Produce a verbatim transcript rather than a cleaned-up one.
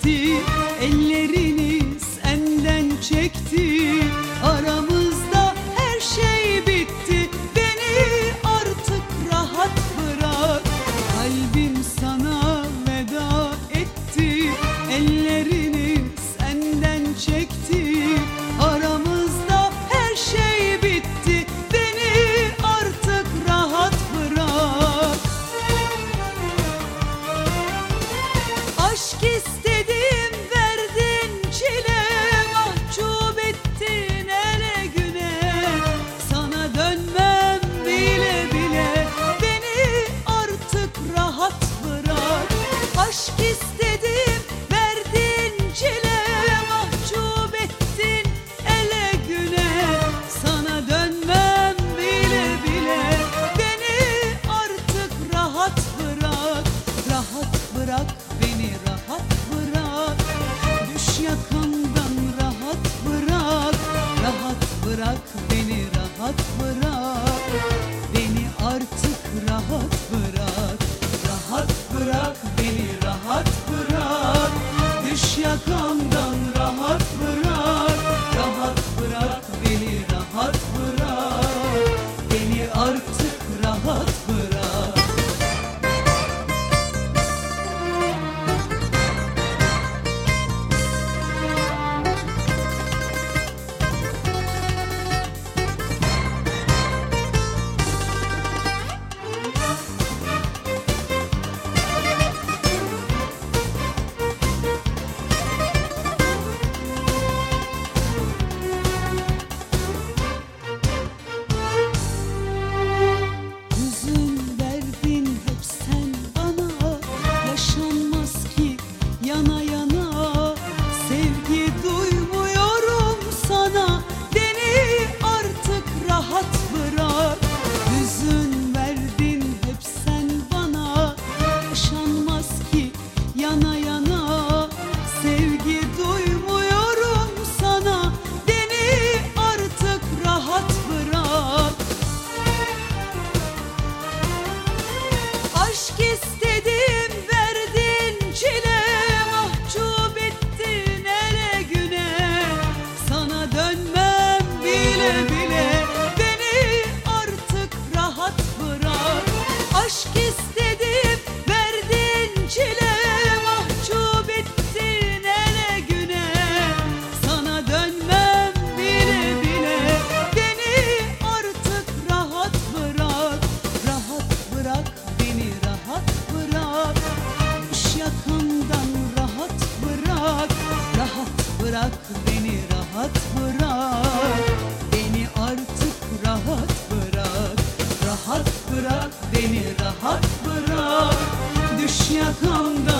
gitti, ellerini senden çekti. Aramızda her şey bitti, beni artık rahat bırak. Kalbim sana veda etti, ellerini senden çekti. Aramızda her şey bitti, beni artık rahat bırak. Aşk istedim, verdin çile, mahcup ettin ele güne. Sana dönmem bile bile, beni artık rahat bırak. Aşk istedim, verdin çile, mahcup ettin ele güne. Sana dönmem bile bile, beni artık rahat bırak. Rahat bırak beni, rahat bırak. Düş yakamdan, rahat bırak. Rahat bırak beni, rahat bırak. Beni artık rahat bırak. Rahat bırak beni, rahat bırak. Düş yakamdan, rahat bırak. Rahat bırak beni, rahat bırak. Beni artık rahat bırak. Hüzün verdin hep sen bana, yaşanmaz ki yana yana. Sevgi duymuyorum sana, beni artık rahat bırak. Hüzün verdin hep sen bana, yaşanmaz ki yana yana. Sevgi duymuyorum sana, beni artık rahat bırak. Aşk istedim, verdin çile, mahcup ettin ele güne. Sana dönmem bile bile, beni artık rahat bırak. Aşk istedim, verdin çile, mahcup ettin ele güne. Sana dönmem bile bile, beni artık rahat bırak. Rahat bırak beni, rahat bırak. Düş yakamdan, rahat bırak. Rahat bırak beni, rahat bırak. Beni artık rahat bırak. Rahat bırak beni, rahat bırak. Düş yakamdan,